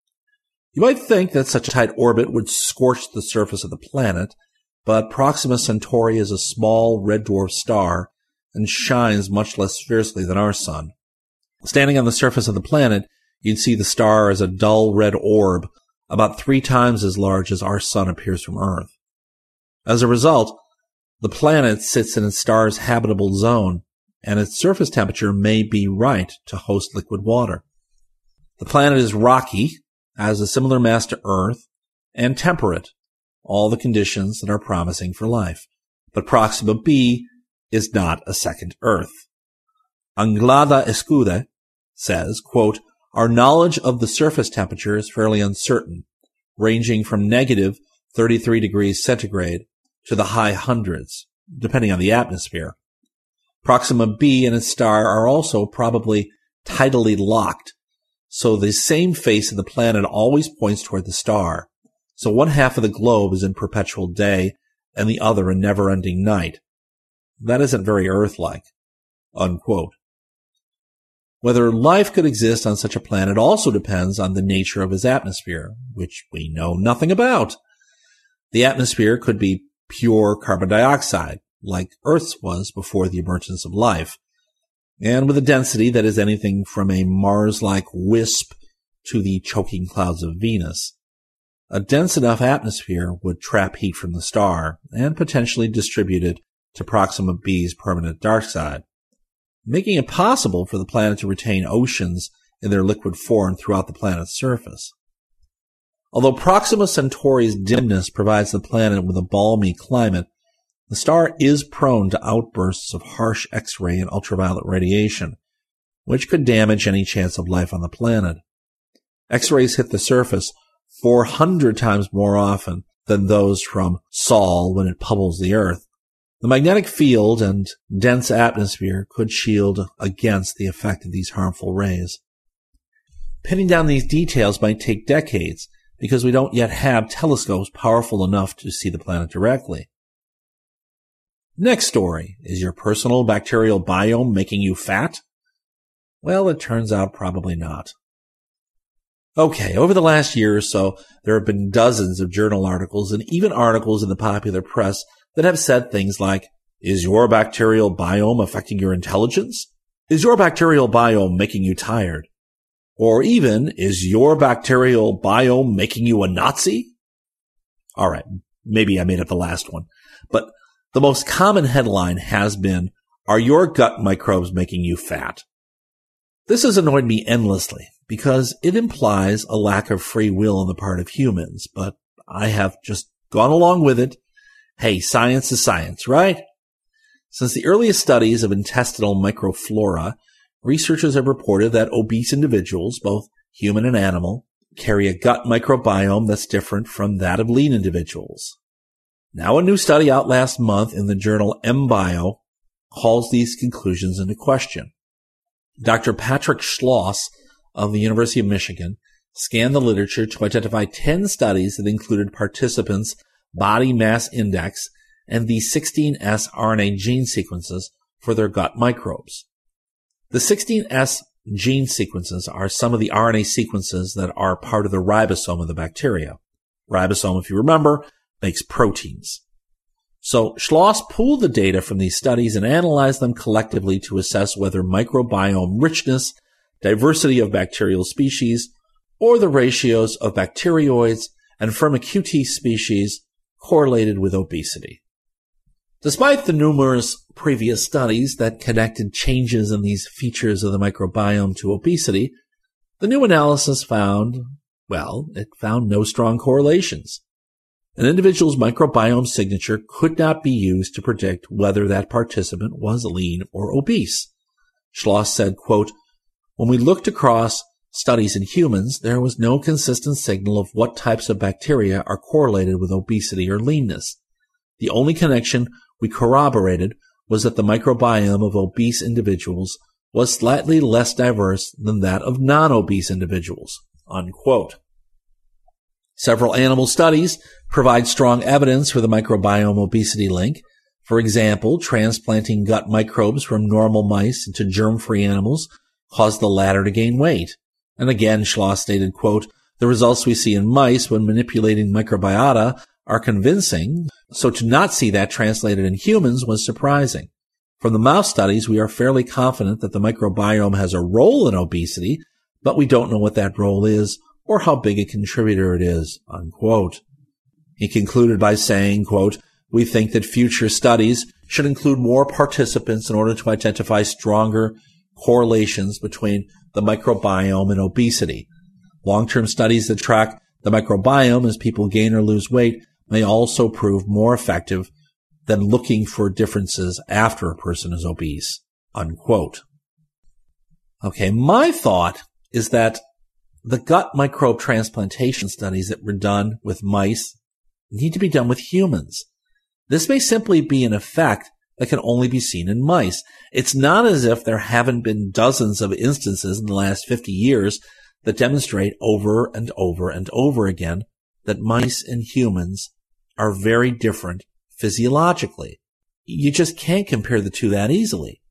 You might think that such a tight orbit would scorch the surface of the planet, but Proxima Centauri is a small red dwarf star and shines much less fiercely than our Sun. Standing on the surface of the planet, you'd see the star as a dull red orb, about 3 times as large as our Sun appears from Earth. As a result, the planet sits in its star's habitable zone, and its surface temperature may be right to host liquid water. The planet is rocky, has a similar mass to Earth, and temperate, all the conditions that are promising for life. But Proxima b is not a second Earth. Anglada-Escude says, quote, our knowledge of the surface temperature is fairly uncertain, ranging from negative 33 degrees centigrade to the high hundreds, depending on the atmosphere. Proxima b and its star are also probably tidally locked, so the same face of the planet always points toward the star. So one half of the globe is in perpetual day and the other in never-ending night. That isn't very Earth-like, unquote. Whether life could exist on such a planet also depends on the nature of its atmosphere, which we know nothing about. The atmosphere could be pure carbon dioxide, like Earth's was before the emergence of life, and with a density that is anything from a Mars-like wisp to the choking clouds of Venus. A dense enough atmosphere would trap heat from the star and potentially distribute it to Proxima b's permanent dark side, making it possible for the planet to retain oceans in their liquid form throughout the planet's surface. Although Proxima Centauri's dimness provides the planet with a balmy climate, the star is prone to outbursts of harsh X-ray and ultraviolet radiation, which could damage any chance of life on the planet. X-rays hit the surface 400 times more often than those from Sol when it pummels the Earth. The magnetic field and dense atmosphere could shield against the effect of these harmful rays. Pinning down these details might take decades because we don't yet have telescopes powerful enough to see the planet directly. Next story. Is your personal bacterial biome making you fat? Well, it turns out probably not. Okay, over the last year or so, there have been dozens of journal articles and even articles in the popular press that have said things like, is your bacterial biome affecting your intelligence? Is your bacterial biome making you tired? Or even, is your bacterial biome making you a Nazi? All right, maybe I made up the last one. But the most common headline has been, are your gut microbes making you fat? This has annoyed me endlessly because it implies a lack of free will on the part of humans, but I have just gone along with it. Hey, science is science, right? Since the earliest studies of intestinal microflora, researchers have reported that obese individuals, both human and animal, carry a gut microbiome that's different from that of lean individuals. Now, a new study out last month in the journal MBio calls these conclusions into question. Dr. Patrick Schloss of the University of Michigan scanned the literature to identify 10 studies that included participants' body mass index and the 16S RNA gene sequences for their gut microbes. The 16S gene sequences are some of the RNA sequences that are part of the ribosome of the bacteria. Ribosome, if you remember, makes proteins. So Schloss pooled the data from these studies and analyzed them collectively to assess whether microbiome richness, diversity of bacterial species, or the ratios of bacterioids and Firmicutes species correlated with obesity. Despite the numerous previous studies that connected changes in these features of the microbiome to obesity, the new analysis found no strong correlations. An individual's microbiome signature could not be used to predict whether that participant was lean or obese. Schloss said, quote, when we looked across studies in humans, there was no consistent signal of what types of bacteria are correlated with obesity or leanness. The only connection we corroborated was that the microbiome of obese individuals was slightly less diverse than that of non-obese individuals, unquote. Several animal studies provide strong evidence for the microbiome obesity link. For example, transplanting gut microbes from normal mice into germ-free animals caused the latter to gain weight. And again, Schloss stated, quote, the results we see in mice when manipulating microbiota are convincing, so to not see that translated in humans was surprising. From the mouse studies, we are fairly confident that the microbiome has a role in obesity, but we don't know what that role is or how big a contributor it is, unquote. He concluded by saying, quote, we think that future studies should include more participants in order to identify stronger correlations between the microbiome and obesity. Long-term studies that track the microbiome as people gain or lose weight may also prove more effective than looking for differences after a person is obese, unquote. Okay, my thought is that the gut microbe transplantation studies that were done with mice need to be done with humans. This may simply be an effect that can only be seen in mice. It's not as if there haven't been dozens of instances in the last 50 years that demonstrate over and over and over again that mice and humans are very different physiologically. You just can't compare the two that easily.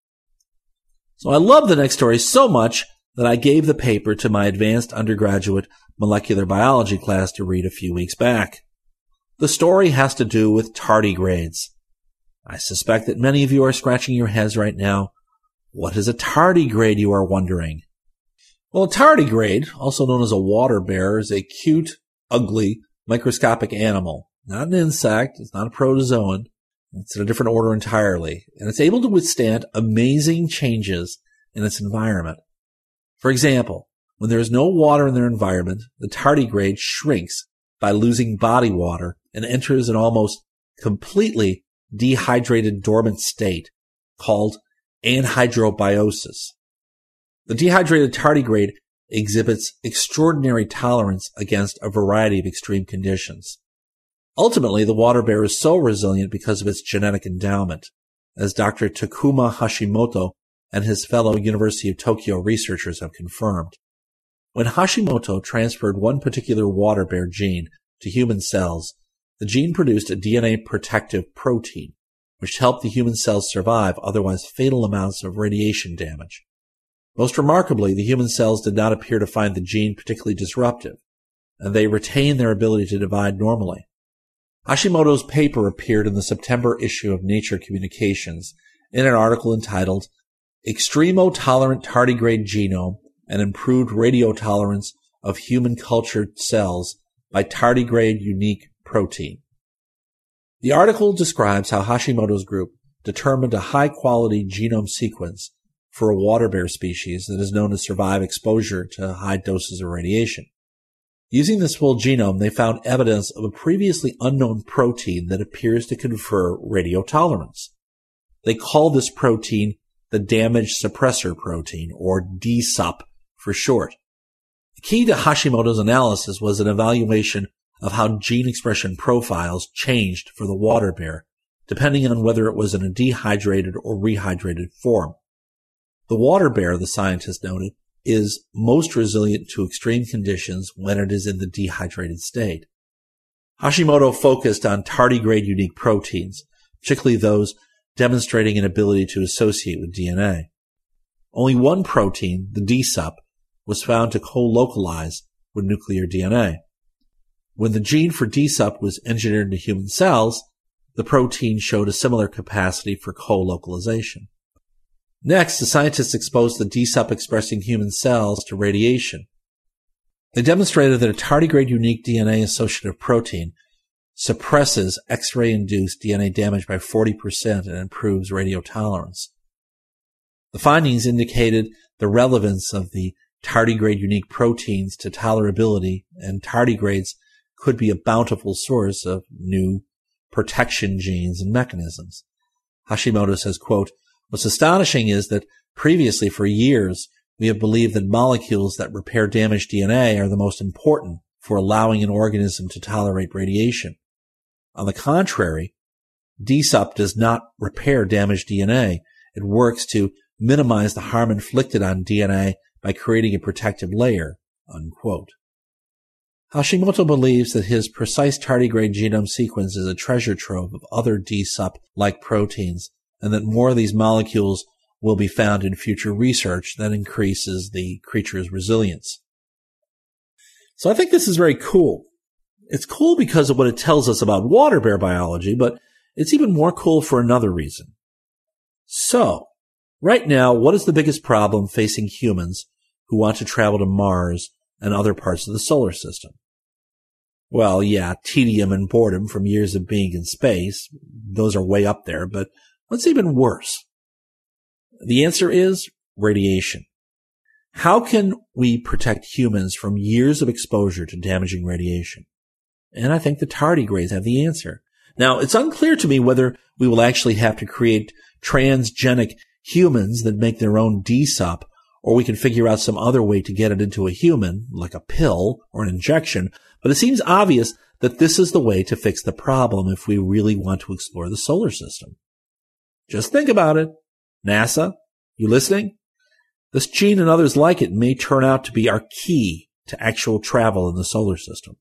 So I love the next story so much that I gave the paper to my advanced undergraduate molecular biology class to read a few weeks back. The story has to do with tardigrades. I suspect that many of you are scratching your heads right now. What is a tardigrade, you are wondering? Well, a tardigrade, also known as a water bear, is a cute, ugly, microscopic animal. Not an insect, it's not a protozoan, it's in a different order entirely, and it's able to withstand amazing changes in its environment. For example, when there is no water in their environment, the tardigrade shrinks by losing body water and enters an almost completely dehydrated dormant state called anhydrobiosis. The dehydrated tardigrade exhibits extraordinary tolerance against a variety of extreme conditions. Ultimately, the water bear is so resilient because of its genetic endowment, as Dr. Takuma Hashimoto and his fellow University of Tokyo researchers have confirmed. When Hashimoto transferred one particular water bear gene to human cells, the gene produced a DNA protective protein, which helped the human cells survive otherwise fatal amounts of radiation damage. Most remarkably, the human cells did not appear to find the gene particularly disruptive, and they retained their ability to divide normally. Hashimoto's paper appeared in the September issue of Nature Communications in an article entitled Extremo-Tolerant Tardigrade Genome and Improved Radiotolerance of Human Cultured Cells by Tardigrade Unique Protein. The article describes how Hashimoto's group determined a high-quality genome sequence for a water bear species that is known to survive exposure to high doses of radiation. Using this full genome, they found evidence of a previously unknown protein that appears to confer radiotolerance. They call this protein the damage suppressor protein, or DSUP for short. The key to Hashimoto's analysis was an evaluation of how gene expression profiles changed for the water bear, depending on whether it was in a dehydrated or rehydrated form. The water bear, the scientist noted, is most resilient to extreme conditions when it is in the dehydrated state. Hashimoto focused on tardigrade unique proteins, particularly those demonstrating an ability to associate with DNA. Only one protein, the DSUP, was found to co-localize with nuclear DNA. When the gene for DSUP was engineered into human cells, the protein showed a similar capacity for co-localization. Next, the scientists exposed the DSUP-expressing human cells to radiation. They demonstrated that a tardigrade unique DNA-associative protein suppresses X-ray-induced DNA damage by 40% and improves radiotolerance. The findings indicated the relevance of the tardigrade unique proteins to tolerability, and tardigrades could be a bountiful source of new protection genes and mechanisms. Hashimoto says, quote, "What's astonishing is that previously for years we have believed that molecules that repair damaged DNA are the most important for allowing an organism to tolerate radiation. On the contrary, DSUP does not repair damaged DNA. It works to minimize the harm inflicted on DNA by creating a protective layer," unquote. Hashimoto believes that his precise tardigrade genome sequence is a treasure trove of other DSUP-like proteins, and that more of these molecules will be found in future research that increases the creature's resilience. So I think this is very cool. It's cool because of what it tells us about water bear biology, but it's even more cool for another reason. So, right now, what is the biggest problem facing humans who want to travel to Mars and other parts of the solar system? Well, yeah, tedium and boredom from years of being in space. Those are way up there, but what's even worse? The answer is radiation. How can we protect humans from years of exposure to damaging radiation? And I think the tardigrades have the answer. Now, it's unclear to me whether we will actually have to create transgenic humans that make their own DSUP, or we can figure out some other way to get it into a human, like a pill or an injection. But it seems obvious that this is the way to fix the problem if we really want to explore the solar system. Just think about it. NASA, you listening? This gene and others like it may turn out to be our key to actual travel in the solar system.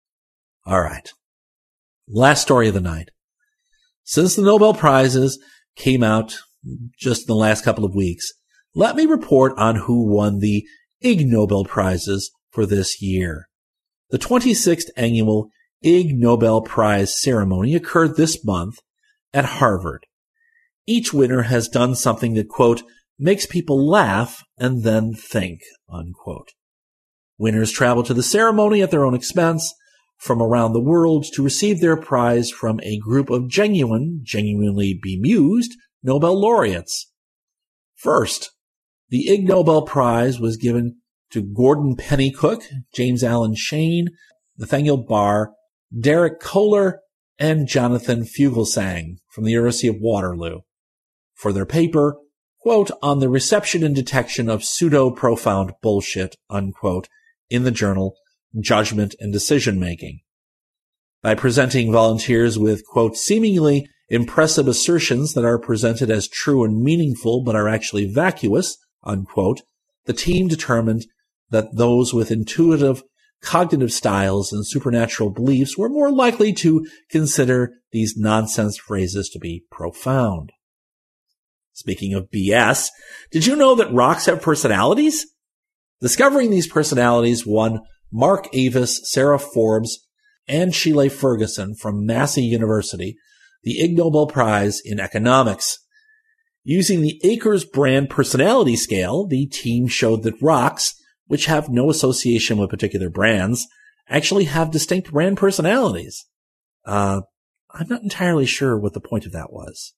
All right. Last story of the night. Since the Nobel Prizes came out just in the last couple of weeks, let me report on who won the Ig Nobel Prizes for this year. The 26th annual Ig Nobel Prize ceremony occurred this month at Harvard. Each winner has done something that, quote, makes people laugh and then think, unquote. Winners travel to the ceremony at their own expense from around the world to receive their prize from a group of genuinely bemused Nobel laureates. First, the Ig Nobel Prize was given to Gordon Pennycook, James Alan Shane, Nathaniel Barr, Derek Kohler, and Jonathan Fugelsang from the University of Waterloo for their paper, quote, on the reception and detection of pseudo-profound bullshit, unquote, in the journal Judgment and Decision Making. By presenting volunteers with, quote, seemingly impressive assertions that are presented as true and meaningful but are actually vacuous, unquote, the team determined that those with intuitive cognitive styles and supernatural beliefs were more likely to consider these nonsense phrases to be profound. Speaking of BS, did you know that rocks have personalities? Discovering these personalities won Mark Avis, Sarah Forbes, and Sheila Ferguson from Massey University the Ig Nobel Prize in Economics. Using the Akers brand personality scale, the team showed that rocks, which have no association with particular brands, actually have distinct brand personalities. I'm not entirely sure what the point of that was.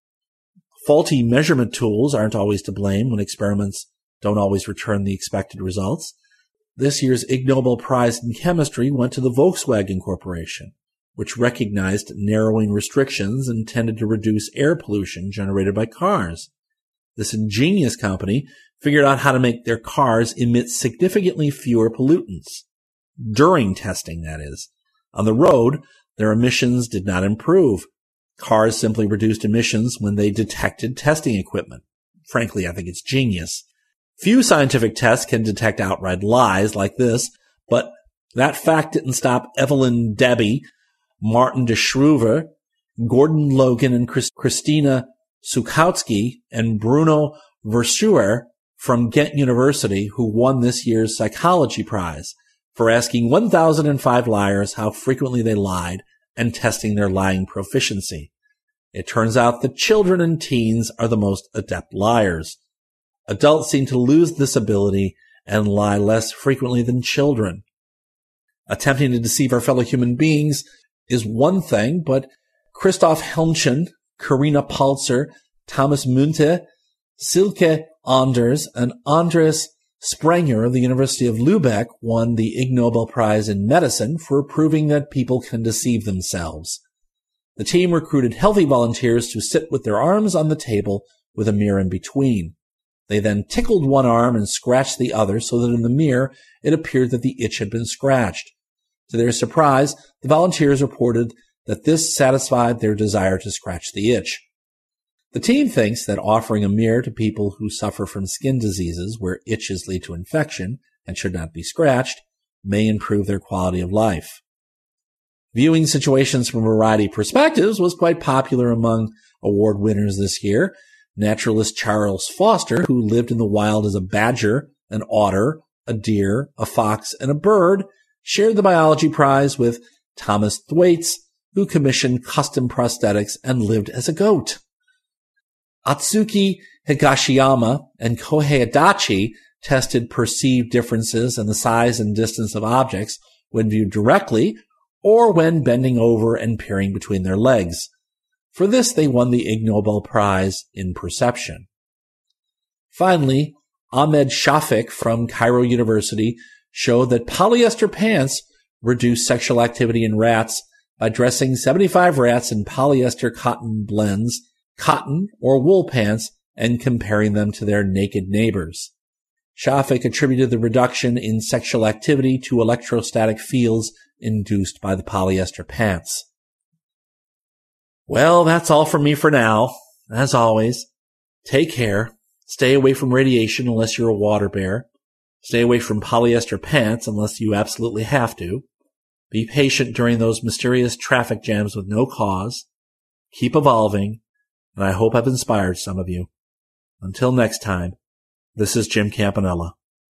Faulty measurement tools aren't always to blame when experiments don't always return the expected results. This year's Ig Nobel Prize in Chemistry went to the Volkswagen Corporation, which recognized narrowing restrictions intended to reduce air pollution generated by cars. This ingenious company figured out how to make their cars emit significantly fewer pollutants. During testing, that is. On the road, their emissions did not improve. Cars simply reduced emissions when they detected testing equipment. Frankly, I think it's genius. Few scientific tests can detect outright lies like this, but that fact didn't stop Evelyn Debbie, Martin de Schroever, Gordon Logan, and Christina Sukowski, and Bruno Verschuer from Ghent University, who won this year's Psychology Prize for asking 1,005 liars how frequently they lied and testing their lying proficiency. It turns out that children and teens are the most adept liars. Adults seem to lose this ability and lie less frequently than children. Attempting to deceive our fellow human beings is one thing, but Christoph Helmchen, Karina Palzer, Thomas Munthe, Silke Anders, and Andres Sprenger of the University of Lübeck won the Ig Nobel Prize in Medicine for proving that people can deceive themselves. The team recruited healthy volunteers to sit with their arms on the table with a mirror in between. They then tickled one arm and scratched the other so that in the mirror it appeared that the itch had been scratched. To their surprise, the volunteers reported that this satisfied their desire to scratch the itch. The team thinks that offering a mirror to people who suffer from skin diseases where itches lead to infection and should not be scratched may improve their quality of life. Viewing situations from a variety of perspectives was quite popular among award winners this year. Naturalist Charles Foster, who lived in the wild as a badger, an otter, a deer, a fox, and a bird, shared the biology prize with Thomas Thwaites, who commissioned custom prosthetics and lived as a goat. Atsuki Higashiyama and Kohei Adachi tested perceived differences in the size and distance of objects when viewed directly or when bending over and peering between their legs. For this, they won the Ig Nobel Prize in Perception. Finally, Ahmed Shafik from Cairo University showed that polyester pants reduce sexual activity in rats by dressing 75 rats in polyester cotton blends, cotton or wool pants, and comparing them to their naked neighbors. Shafik attributed the reduction in sexual activity to electrostatic fields induced by the polyester pants. Well, that's all from me for now. As always, take care. Stay away from radiation unless you're a water bear. Stay away from polyester pants unless you absolutely have to. Be patient during those mysterious traffic jams with no cause. Keep evolving, and I hope I've inspired some of you. Until next time, this is Jim Campanella.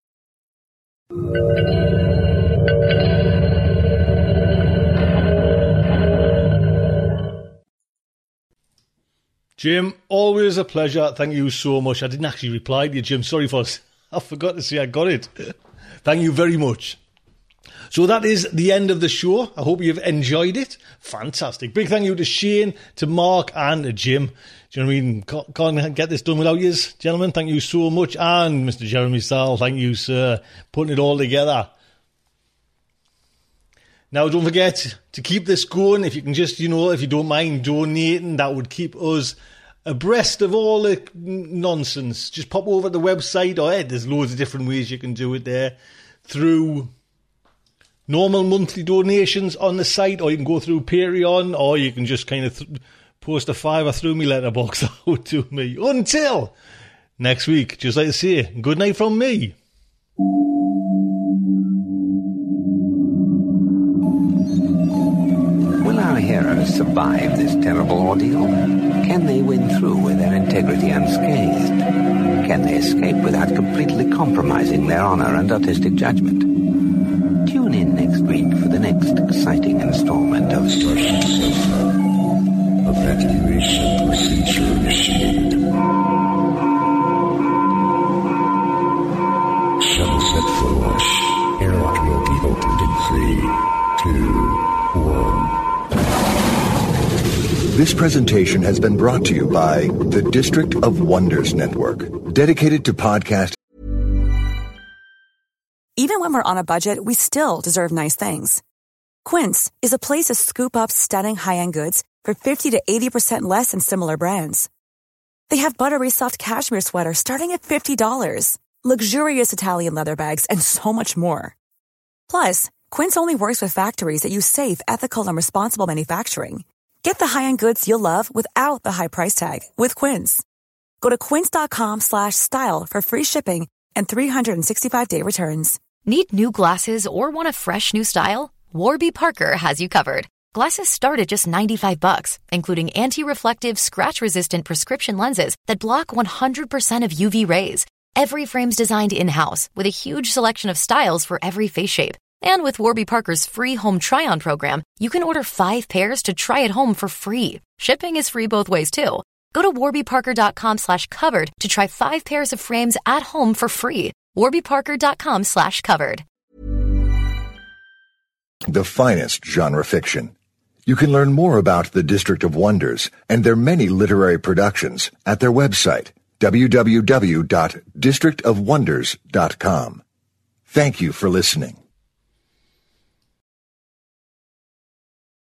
Jim, always a pleasure. Thank you so much. I didn't actually reply to you, Jim. Sorry I forgot to say I got it. Thank you very much. So that is the end of the show. I hope you've enjoyed it. Fantastic. Big thank you to Shane, to Mark, and to Jim. Do you know what I mean? Can't get this done without you, gentlemen. Thank you so much. And Mr. Jeremy Stahl, thank you, sir, putting it all together. Now, don't forget to keep this going. If you can just, if you don't mind donating, that would keep us abreast of all the nonsense. Just pop over to the website, or there's loads of different ways you can do it there, through normal monthly donations on the site, or you can go through Patreon, or you can just kind of post a $5 through me letterbox out to me. Until next week, just like to say, good night from me. Will our heroes survive this terrible ordeal? Can they win through with their integrity unscathed? Can they escape without completely compromising their honor and artistic judgment? Tune in next week for the next exciting installment of Starship Sofa. Evacuation procedure initiated. Shuttle set for launch. Airlock will be opened in 3, 2, 1. This presentation has been brought to you by the District of Wonders Network, dedicated to podcast. Even when we're on a budget, we still deserve nice things. Quince is a place to scoop up stunning high-end goods for 50 to 80% less than similar brands. They have buttery soft cashmere sweaters starting at $50, luxurious Italian leather bags, and so much more. Plus, Quince only works with factories that use safe, ethical, and responsible manufacturing. Get the high-end goods you'll love without the high price tag with Quince. Go to quince.com/style for free shipping and 365-day returns. Need new glasses or want a fresh new style? Warby Parker has you covered. Glasses start at just $95, including anti-reflective, scratch-resistant prescription lenses that block 100% of UV rays. Every frame's designed in-house with a huge selection of styles for every face shape. And with Warby Parker's free home try-on program, you can order 5 pairs to try at home for free. Shipping is free both ways, too. Go to warbyparker.com/covered to try 5 pairs of frames at home for free. warbyparker.com/covered. The finest genre fiction. You can learn more about the District of Wonders and their many literary productions at their website, www.districtofwonders.com. Thank you for listening.